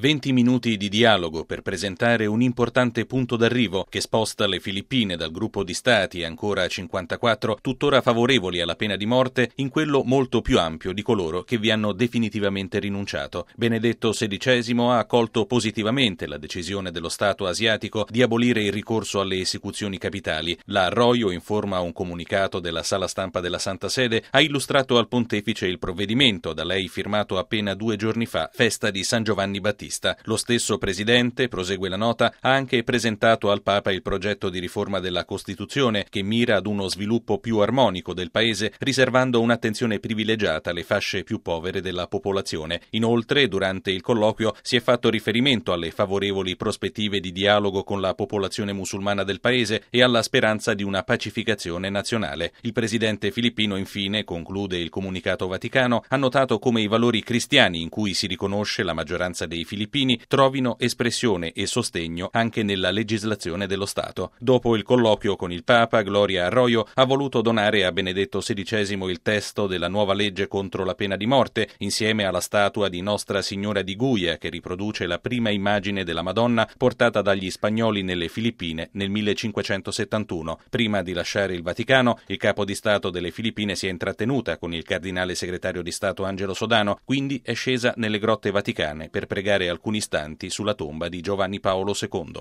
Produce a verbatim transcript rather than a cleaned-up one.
venti minuti di dialogo per presentare un importante punto d'arrivo che sposta le Filippine dal gruppo di stati ancora cinquantaquattro tuttora favorevoli alla pena di morte in quello molto più ampio di coloro che vi hanno definitivamente rinunciato. Benedetto sedicesimo ha accolto positivamente la decisione dello Stato asiatico di abolire il ricorso alle esecuzioni capitali. La Arroyo, in forma a un comunicato della sala stampa della Santa Sede, ha illustrato al pontefice il provvedimento da lei firmato appena due giorni fa, festa di San Giovanni Battista. Lo stesso presidente, prosegue la nota, ha anche presentato al Papa il progetto di riforma della Costituzione che mira ad uno sviluppo più armonico del paese, riservando un'attenzione privilegiata alle fasce più povere della popolazione. Inoltre, durante il colloquio si è fatto riferimento alle favorevoli prospettive di dialogo con la popolazione musulmana del paese e alla speranza di una pacificazione nazionale. Il presidente filippino, infine, conclude il comunicato vaticano, ha notato come i valori cristiani in cui si riconosce la maggioranza dei filippini trovino espressione e sostegno anche nella legislazione dello Stato. Dopo il colloquio con il Papa, Gloria Arroyo ha voluto donare a Benedetto sedicesimo il testo della nuova legge contro la pena di morte, insieme alla statua di Nostra Signora di Guia, che riproduce la prima immagine della Madonna portata dagli spagnoli nelle Filippine nel millecinquecentosettantuno. Prima di lasciare il Vaticano, il capo di Stato delle Filippine si è intrattenuta con il cardinale segretario di Stato Angelo Sodano, quindi è scesa nelle grotte vaticane per pregare alcuni istanti sulla tomba di Giovanni Paolo secondo.